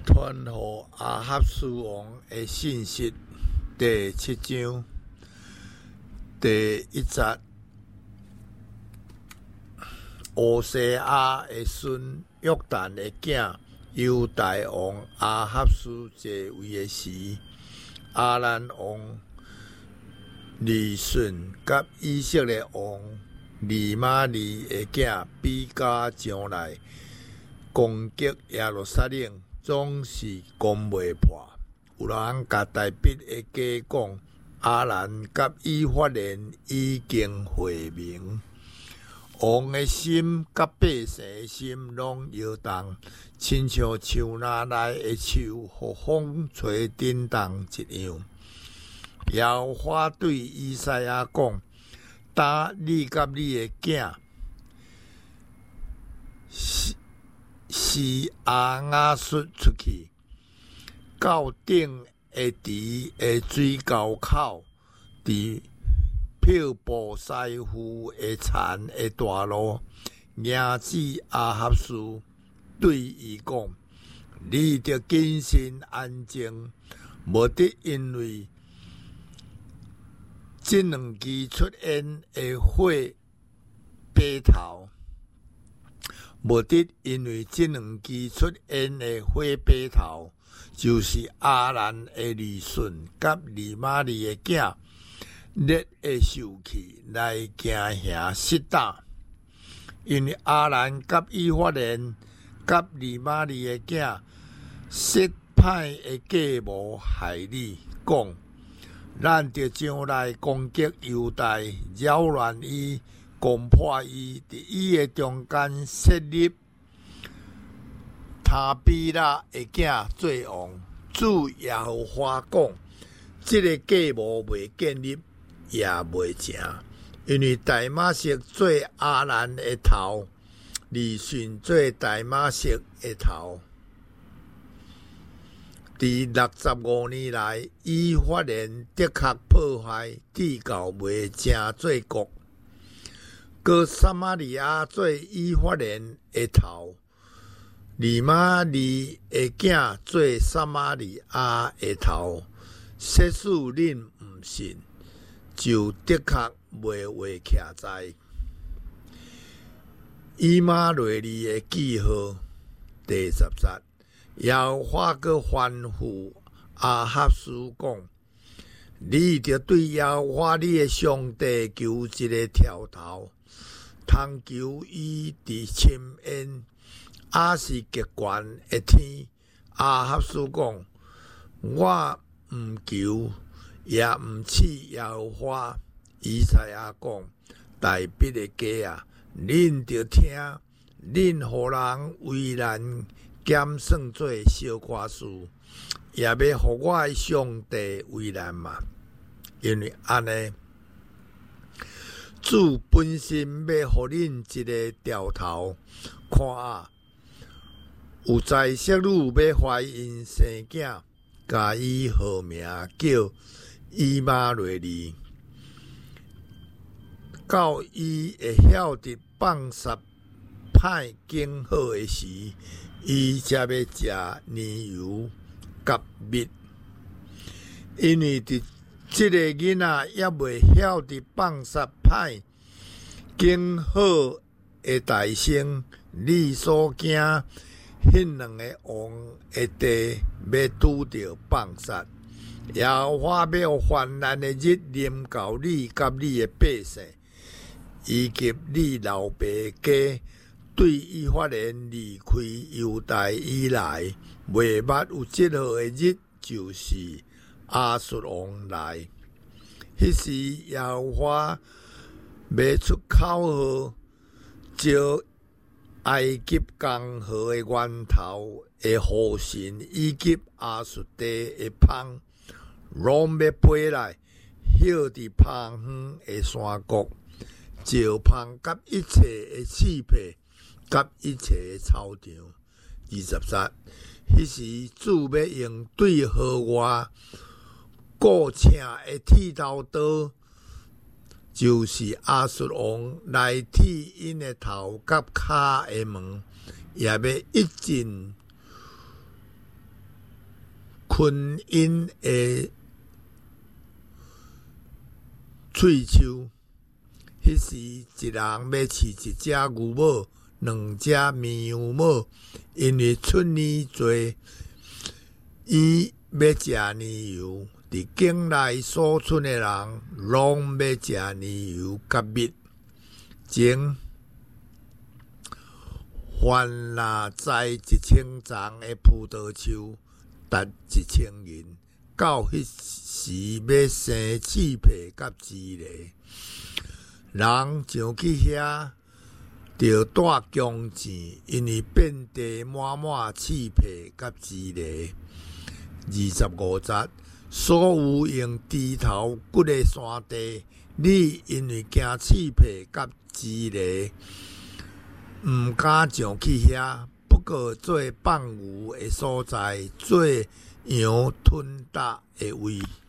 传予阿哈斯王的信息第7章第1节。乌西亚的孙约旦的囝犹大王阿哈斯继位的时，阿兰王利顺甲以色列王利玛利的囝比加将来攻击耶路撒冷，总是攻袂破。有人甲大笔的家讲，阿兰甲以法莲已经会明。王的心甲百姓的心拢摇动，亲像树林内的树，互风吹震动一样。耶和华对以赛亚讲：当你甲你的囝是阿雅述出去，到顶的池的水沟口，伫漂布西夫的田的大路，儿子阿哈斯对伊讲：你着谨慎安静，无得因为这两支出现的火白头，无得因为这两支出现的火白头，就是阿兰的利顺甲利玛利的囝列的受气来行遐失打，因为阿兰甲以法莲甲利玛利的囝失歹的计谋害你，讲咱着将来攻击犹大，扰乱伊，攻破伊，伫伊的中间设立他比拉的囝做王。主耶和华讲，这个计谋袂建立，也袂成，因为大马色做阿兰的头，利顺做大马色的头。伫65年来，以法莲的确破坏至教袂成做国，搁撒玛利亚做以法莲的头，利玛利的囝做撒玛利亚的头。说使恁毋信，就的确袂画徛在以马内利的记号。第10节，耶和华阁吩咐阿哈斯讲：你着对耶和华你的上帝求一个跳头，通求伊伫深渊，也是极悬的天。阿哈斯讲：我毋求，也毋试耶和华。以赛亚讲：大笔的家啊，恁着听，恁互人为难减算做小可事，也要互我的上帝为难嘛？因为安尼，主本身要互恁一个掉头。看啊，有在色女要怀孕生囝，甲伊号名叫以马内利。到伊会晓得放撒歹经好的时，伊才要食年油甲蜜。因为这个囡仔也未晓得放撒歹经好的大声，你所惊迄两个王的地要拄着放撒。耶和华要患难的日临到你甲你的百姓，以及你老爸家。对以法莲离开犹大以来，未捌有这号的日，就是亚述王来。迄时耶和华要出口号，招埃及江河的源头的河神，以及亚述地的芳，拢要飞来，歇伫芳远的山谷，招芳甲一切的刺皮，甲一切的草场。20节，迄时主要用对河外过请的剃头刀，就是亚述王来剃因的头甲骹的毛，也要一尽昆因的喙手。迄时一人要饲一只牛母，两只绵羊母，因为出年多，伊要食年油。伫境内所出的人，拢要食年油甲蜜。前凡若栽1000丛的葡萄树，值1000银。到迄时要生刺皮甲蒺藜，人上去遐，着带弓箭，因为遍地满满刺皮甲蒺藜。25节，所有用枝头骨的山地，你因为惊刺皮甲蒺藜，毋敢上去遐。不过做放牛的所在，做羊吞踏的位。